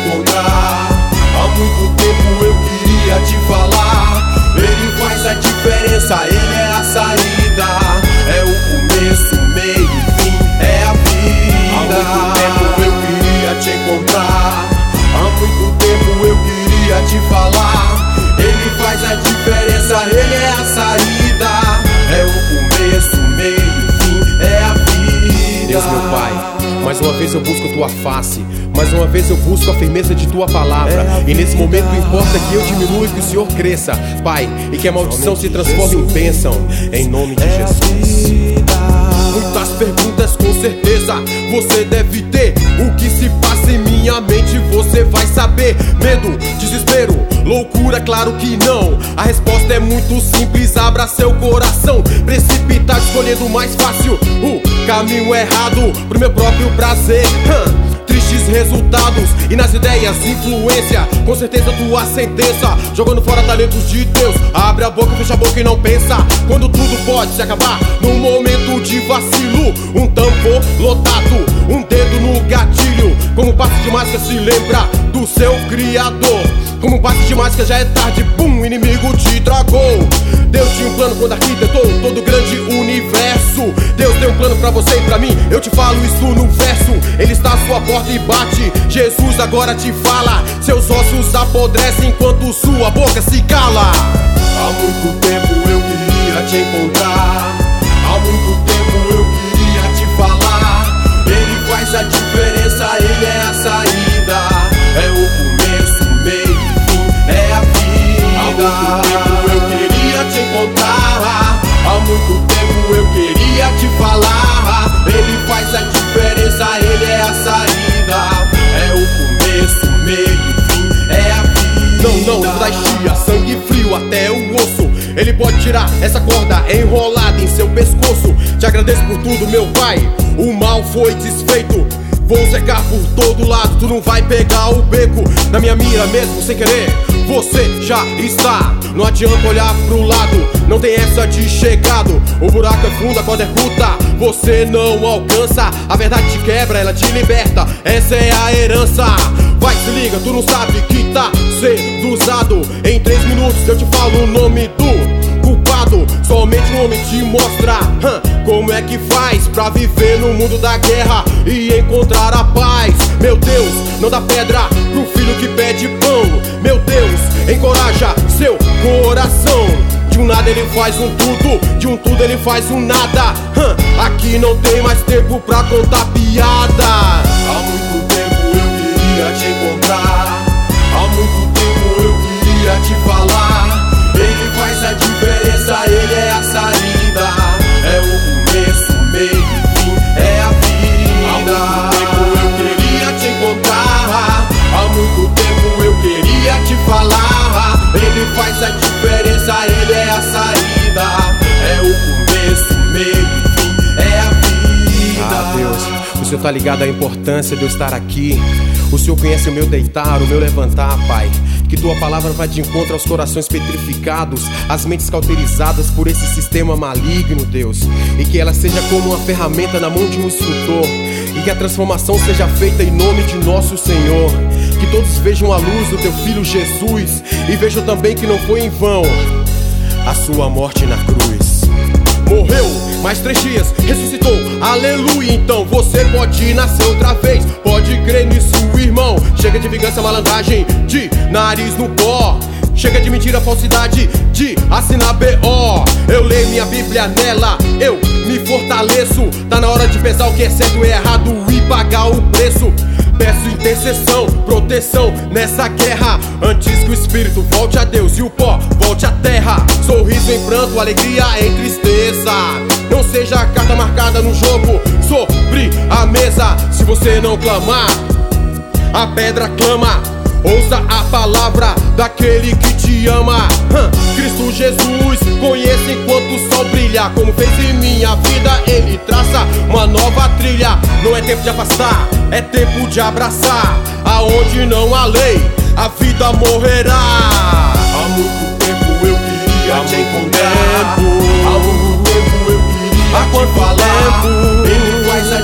encontrar. Há muito tempo eu queria te falar. Ele faz a diferença, ele é a saída. É o começo, meio e fim, é a vida. Há muito tempo eu queria te encontrar. Há muito tempo eu queria te falar. Ele faz a diferença, ele é a saída. É o começo, meio e fim, é a vida. Deus meu Pai, mais uma vez eu busco tua face. Mais uma vez eu busco a firmeza de tua palavra. E nesse momento importa que eu diminua e que o Senhor cresça, Pai, e que a maldição se transforme em bênção, em nome de Jesus. Muitas perguntas com certeza você deve ter. O que se passa em minha mente você vai saber. Medo, desespero, loucura, claro que não. A resposta é muito simples, abra seu coração. Precipitado escolhendo o mais fácil, o caminho errado pro meu próprio prazer. Tristes resultados e nas ideias influência. Com certeza tua sentença, jogando fora talentos de Deus. Abre a boca, fecha a boca e não pensa. Quando tudo pode se acabar num momento de vacilo. Um tambor lotado, um dedo no gatilho. Como um passe de mágica se lembra do seu criador. Como um passe de mágica já é tarde, bum, inimigo te tragou. Deus tinha um plano quando arquitetou todo o grande universo. Deus tem um plano pra você e pra mim, eu te falo isso no verso. Ele está à sua porta e bate, Jesus agora te fala. Seus ossos apodrecem enquanto sua boca se cala. Há muito tempo eu queria te encontrar. Há muito tempo eu queria te falar. Ele faz a diferença, ele é a saída. É o começo, meio e fim, é a vida. Há muito tempo eu queria te encontrar. Há muito tempo eu queria te falar. Ele faz a diferença, ele é a saída. É o começo, meio e fim, é a vida. Não, da chia, sangue frio até o osso. Ele pode tirar essa corda enrolada em seu pescoço. Te agradeço por tudo, meu Pai, o mal foi desfeito. Vou cercar por todo lado, tu não vai pegar o beco. Na minha mira mesmo, sem querer, você já está. Não adianta olhar pro lado, não tem essa de chegado. O buraco é fundo, a corda é curta, você não alcança. A verdade te quebra, ela te liberta, essa é a herança. Vai, se liga, tu não sabe que tá sendo usado. Em 3 minutos eu te falo o nome do culpado. Somente um homem te mostra como é que faz pra viver no mundo da guerra e encontrar a paz. Meu Deus, não dá pedra pro filho que pede pão. Meu Deus, encoraja seu coração. De um nada ele faz um tudo, de um tudo ele faz um nada. Aqui não tem mais tempo pra contar piada. Há muito tempo eu queria te encontrar. Há muito tempo eu queria te falar. Ele faz a diferença, ele é a saída. É o começo, meio e fim, é a vida. Há muito tempo eu queria te encontrar. Há muito tempo eu queria te falar. Ele faz a diferença, ele é a saída. É o começo, meio e fim, é a vida. Ah, Deus, o Senhor tá ligado à importância de eu estar aqui. O Senhor conhece o meu deitar, o meu levantar, Pai. Que tua palavra vá de encontro aos corações petrificados, às mentes cauterizadas por esse sistema maligno, Deus. E que ela seja como uma ferramenta na mão de um instrutor. E que a transformação seja feita em nome de nosso Senhor. Que todos vejam a luz do teu Filho Jesus. E vejam também que não foi em vão a sua morte na cruz. Morreu, mais 3 dias, ressuscitou, aleluia. Então você pode nascer outra vez, pode crer nisso, irmão. Chega de vingança, malandragem, de nariz no pó. Chega de mentira, falsidade, de assinar B.O. Eu leio minha Bíblia nela, eu me fortaleço. Tá na hora de pesar o que é certo e errado e pagar o preço. Peço intercessão, proteção nessa guerra, antes que o espírito volte a Deus e o pó volte à terra. Sorriso em pranto, alegria em tristeza. Não seja a carta marcada no jogo sobre a mesa. Se você não clamar, a pedra clama. Ouça a palavra daquele que te ama. Cristo Jesus, conheça enquanto o sol brilha. Como fez em minha vida, ele traça uma nova trilha. Não é tempo de afastar, é tempo de abraçar. Aonde não há lei, a vida morrerá. Há muito tempo eu queria te encontrar. Há muito tempo eu queria te falar. Ele faz a